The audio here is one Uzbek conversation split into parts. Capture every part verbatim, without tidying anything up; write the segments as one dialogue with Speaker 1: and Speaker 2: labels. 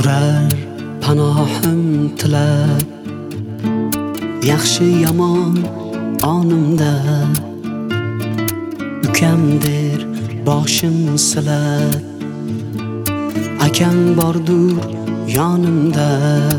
Speaker 1: yurar panohim tilab, yaxshi yomon onimda ukamdir boshim silab. Akam bordur yonimda,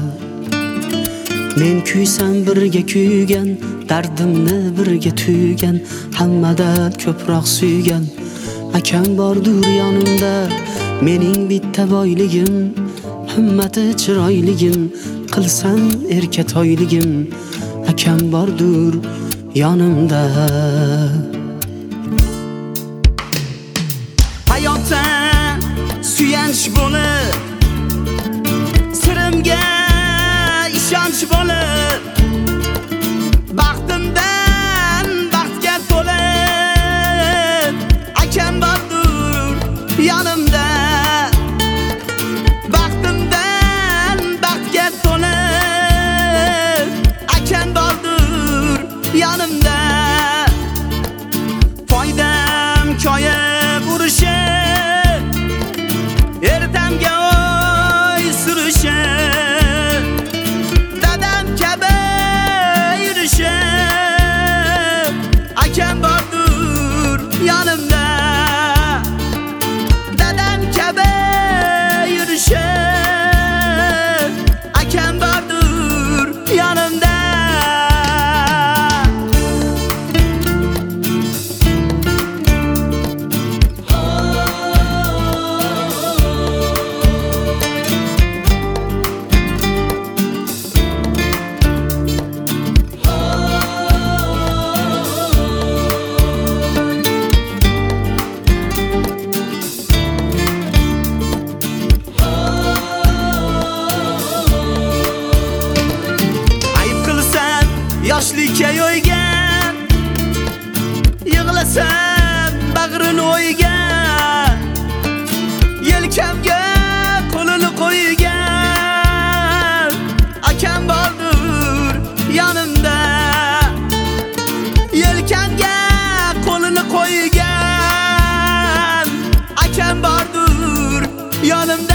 Speaker 1: men kuysam birga kuygan, dardimni birga tuygan, hammadan ko'proq suygan akam bordur yonimda. Mening bitta boyligim, himmati chiroyligim, qilsam erkatoyligim, akam bordur yonimda. Hayotda suyanch bo'lib, sirimga ishonch bo'lib, baxtimdan baxtga to'lib, akam bordur yonimda. Baxtimdan baxtga to'lib, akam bordur yonimda. Foydam koyib urishi, ertamga oy surishi, dadam kabi yurishi, akam bordur yonimda. Dadam kabi yurishi, akam bordur yonimda. Yoshlikka yo'ygan, yig'lasam bag'rini o'ygan, yelkamga qo'lini qo'ygan, akam bordur yonimda. Yelkamga qo'lini qo'ygan, akam bordur yonimda.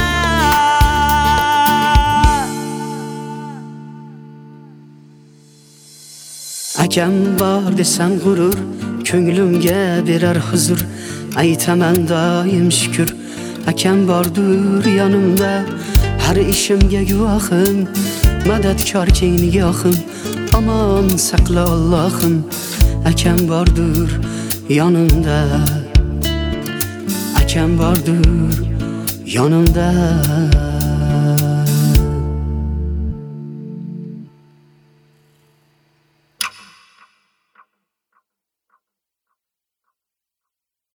Speaker 1: Akam bor desam g'urur, ko'nglimga berar huzur, aytaman doim shukr, akam bordur yonimda. Har ishimga guvohim, madadkor keng nigohim, omon saqla Allohim, akam bordur yonimda. Akam bordur yonimda.